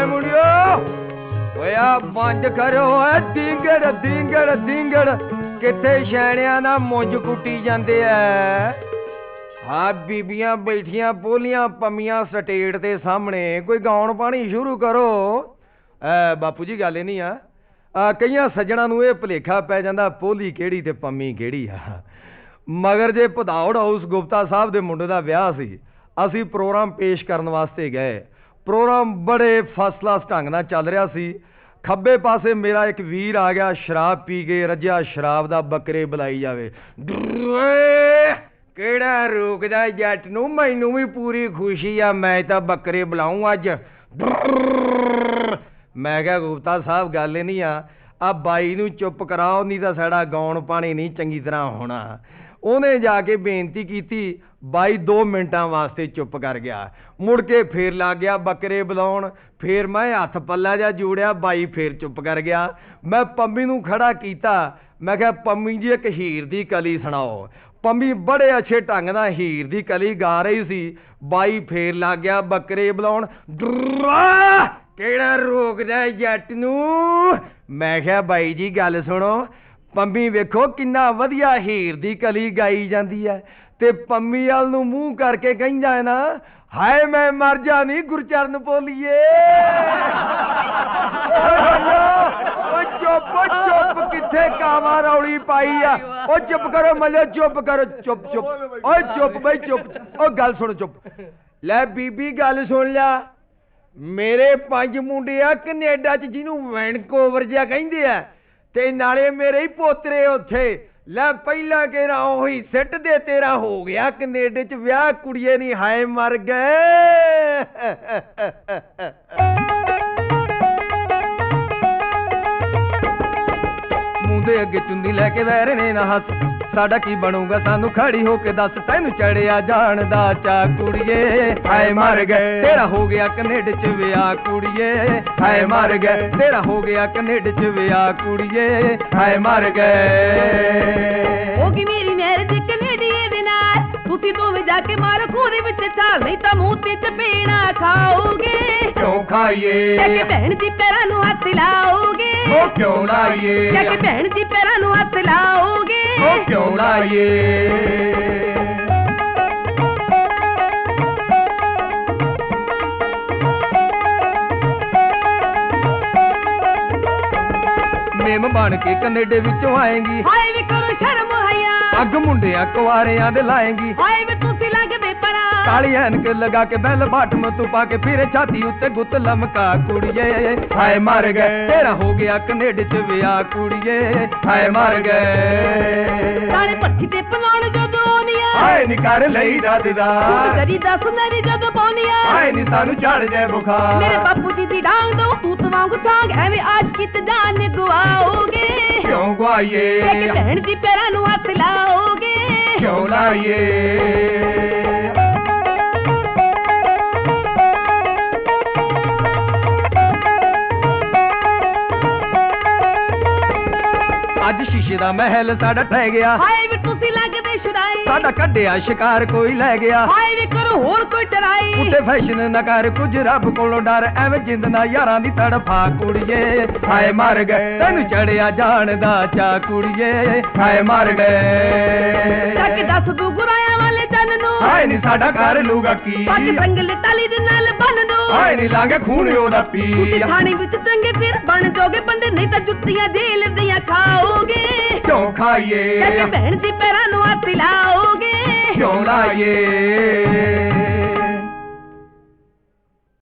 ओए मुंडियो ओया बंद करो दींगड़ दींगड़ दींगड़ किथे शैणियां दा मुंज कुट्टी जांदे ऐ। हाँ बीबियां बैठियां पोलियां पमियां स्टेट दे सामने कोई गाउन पानी शुरू करो। बापू जी गल नहीं आ कईयां सज्जणां नूं इह भुलेखा पै जांदा पोली किहड़ी ते पम्मी किहड़ी आ। मगर जे भदौड़ हाउस गुप्ता साहब दे मुंडे दा विआह सी असीं प्रोग्राम पेश करन वास्ते गए। प्रोग्राम बड़े फर्स्ट क्लास ढंग नाल चल रिहा सी। खब्बे पासे मेरा एक वीर आ गया शराब पी के रज्जिया शराब दा बकरे बुलाई जावे। केड़ा रोकदा जट नूं मैनूं भी पूरी खुशी आ मैं तां बकरे बुलाऊं अज। मैं कहा गुप्ता साहब गल नहीं आ बाई नूं चुप कराओ नहीं तां साडा गौण पानी नहीं चंगी तरह होना। उन्हें जाके बेनती की बाई 2 मिनटां वास्ते चुप कर गया। मुड़ के फिर लग गया बकरे बुलाउण। फिर मैं हथ पल्ला जा जोड़िया बाई फिर चुप कर गया। मैं पम्मी नूं खड़ा कीता मैं कहा पम्मी जी एक हीर दी कली सुणाओ। पम्मी बड़े अच्छे ढंग नाल हीर दी कली गा रही सी। बाई फिर लग गया बकरे बुलाउण। केड़ा रोकदा जट नूं। मैं कहा बाई जी गल सुनो पम्मी वेखो किन्ना वधिया हीर दी कली गाई जांदी है ते पम्मी वाल नूं मूंह करके कहिंदा है ना हाय मैं मर जानी गुरचरण बोलिए। चुप चुप किथे कावा रौली पाई आ। ओ चुप करो मल्ले चुप करो चुप चुप ओ चुप बई चुप ओ गल सुन चुप लै बीबी गल सुन ला। मेरे 5 मुंडे आ कनेडा च जिन्हों वैनकोवर जिहा कहिंदे आ ते नाले मेरे ही पोतरे उत्थे लै पहला केरा ओही सिट दे तेरा हो गया कनेडे च विआह कुड़िए नी हाय मर गए। मुंडे अगे चुन्नी लैके वैर ने ना हस साडा की बनूगा सानू खड़ी होके दस तैनू चढ़िया जानदा चा कुड़िए हाय मर गए तेरा हो गया कनेडे च विआह कुड़िए हाय मर गए तेरा हो गया कनेडे च विआह कुड़िए हाय मर गए। होगी मेरी मैरिज कनेडिये दे नाल तुसी दोवें जाके मारो खूह विच छाल नहीं तां मूंह ते चपेड़ा खाओगे। क्यों खाइए जाके भैन दी पैरां नूं हत्थ लाओगे। ओ क्यों लाइए जाके भैन दी पैरां नूं हत्थ लाओगे। ओ क्यों लाइए। मेम बन के कनेडे विचों आएंगी हाय वे करो शर्म हया अग मुंडिया कुआरियां दे लाएंगी हाय वे तुसी लगदे परा काली ऐनक लगा के बैल बाटम तू पा के फिर छाती उत्ते गुत लमका कुड़िए हाय मर गए तेरा हो गया कनेडे च विआह कुड़िए हाय मर गए। सारे पट्ठी ते पलाण जदों आउणिया हाय नी कर लई दादा करी दा सुनरी जदों पाउणिया हाय नी सानू चढ़ जाए बुखार। मेरे बापू जी दी डांग दो तूत वांगू सांग एवें आशिकी ते जान गवाओगे। क्यों गवाइए जाके भैन दी पैरां नूं हत्थ लाओगे। क्यों लाइए। अज शीशे दा महल साडा टह गया हाय वे तुसी लगदे छुड़ाई साडा कड्डिया शिकार कोई लै गया हाय वे करो होर कोई डराई उते फैशन न कर कुछ रब कोलों डर एवें जिंद ना यारां दी तड़फा कुड़िए हाय मर गए तैनू चढ़िया जानदा चा कुड़िए हाय मर गए। जाके दस दू गुराया वाले जन नूं हाय नी साडा कर लूगा की पग संगल ताली दे नाल बन दो हाय नी लांगे खून ओदा पी तुसी थाने विच चंगे फिर बन जोगे बंदे नहीं तां जुत्तियां जेल दियां खाओगे। क्यों खाइए जाके भैन दी पैरां नूं हत्थ लाओगे। क्यों लाइए।